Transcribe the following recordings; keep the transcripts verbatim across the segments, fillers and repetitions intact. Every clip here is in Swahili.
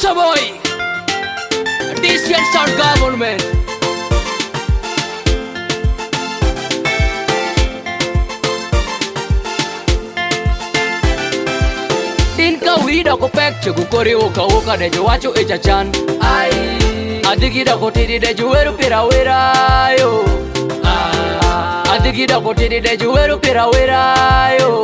Yes, boy. Decent sound government. Din ka wida ko pek chugu kori uka uka de juwacho echa chan. Ai, adigida ko tiri de juweru pira wera yo. Ah, adigida ko tiri de juweru pira wera yo.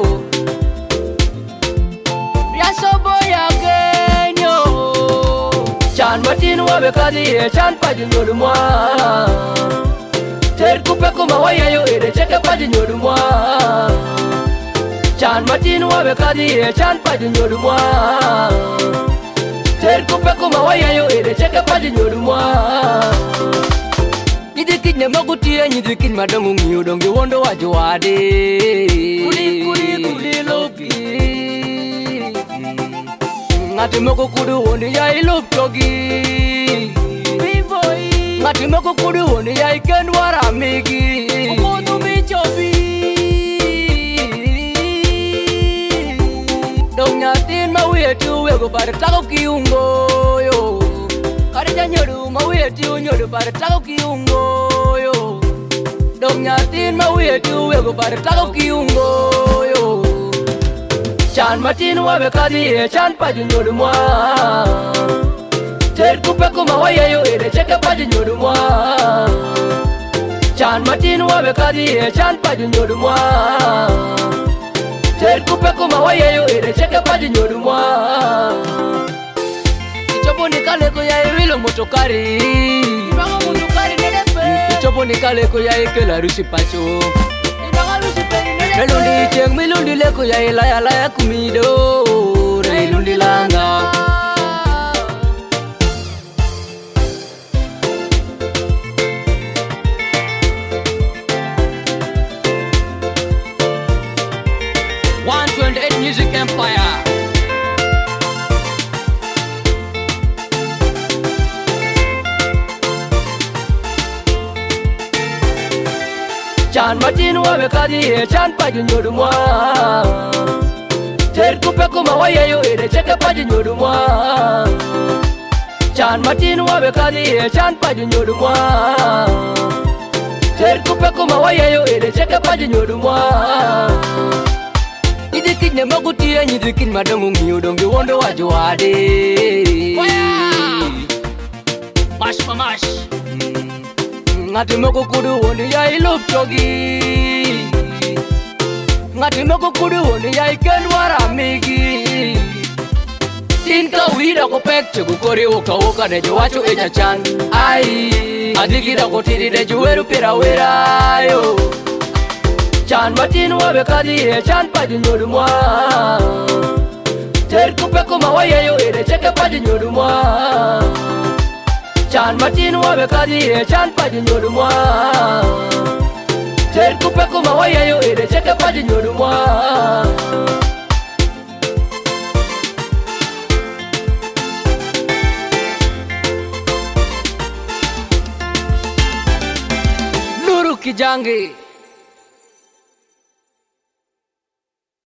Yaso boy agenyo. Chan matin wabe kadi e chan pajinyodu mwa. Ter kupe kuma waya yo ede cheke pajinyodu mwa. Chan matin wabe kadi e chan pajinyodu mwa. Ter kupe kuma waya yo ede cheke pajinyodu mwa. Nyidikin ne magutia nyidikin madongu ngiyo dongi wondo wajuade. Kuli kuli kuli lopi. Ngati moko kudu wondi ya ilup togi. Ngati moko kudu wondi ya iken waramigi. Kumodu michobi. Dong nyatin mawetu wego pada tako kiungo yo. Karija nyodu mawetu nyodu pada tako kiungo yo. Dong nyatin mawetu wego pada tako kiungo yo. Chan matin wabe kadi e chan pajinyodu mwa. Ter kupe kuma waya yo ede cheke pajinyodu mwa. Chan matin wabe kadi e chan pajinyodu mwa. Ter kupe kuma waya yo ede cheke pajinyodu mwa. Ichopo nikale ko ya iwilo motokari. Ibango motokari nedepe. Ichopo nikale ko ya ikela rusi pacho. Ibango rusi peni nedepe. Melundi cheng milundi leko ya ilaya laya kumido. Reilundi langa. one twenty-eight Music Empire. Chan matin wabe kadi e chan pajinyodu mwa. Ter kupe kuma waya yo ede cheke pajinyodu mwa. Chan matin wabe kadi e chan pajinyodu mwa. Ter kupe kuma waya yo ede cheke pajinyodu mwa. Nyidikin ne magutia nyidikin madongu ngiyo dongi wondo wajuade. Mash mamash. Ngati moko kudu wondi ya ilup togi. Ngati moko kudu wondi ya iken waramigi. Din ka wida ko pek chugu kori uka uka de juwacho echa chan. Ai, adigida ko tiri de juweru pira wera yo. Chan matin wabe kadi e chan pajinyodu mwa. Ter kupe kuma waya yo ede cheke pajinyodu mwa. Chan matin wabe kadi e chan pajinyodu mwa. Ter kupe kuma waya yo ede cheke pajinyodu mwa. Nuru Kijangi.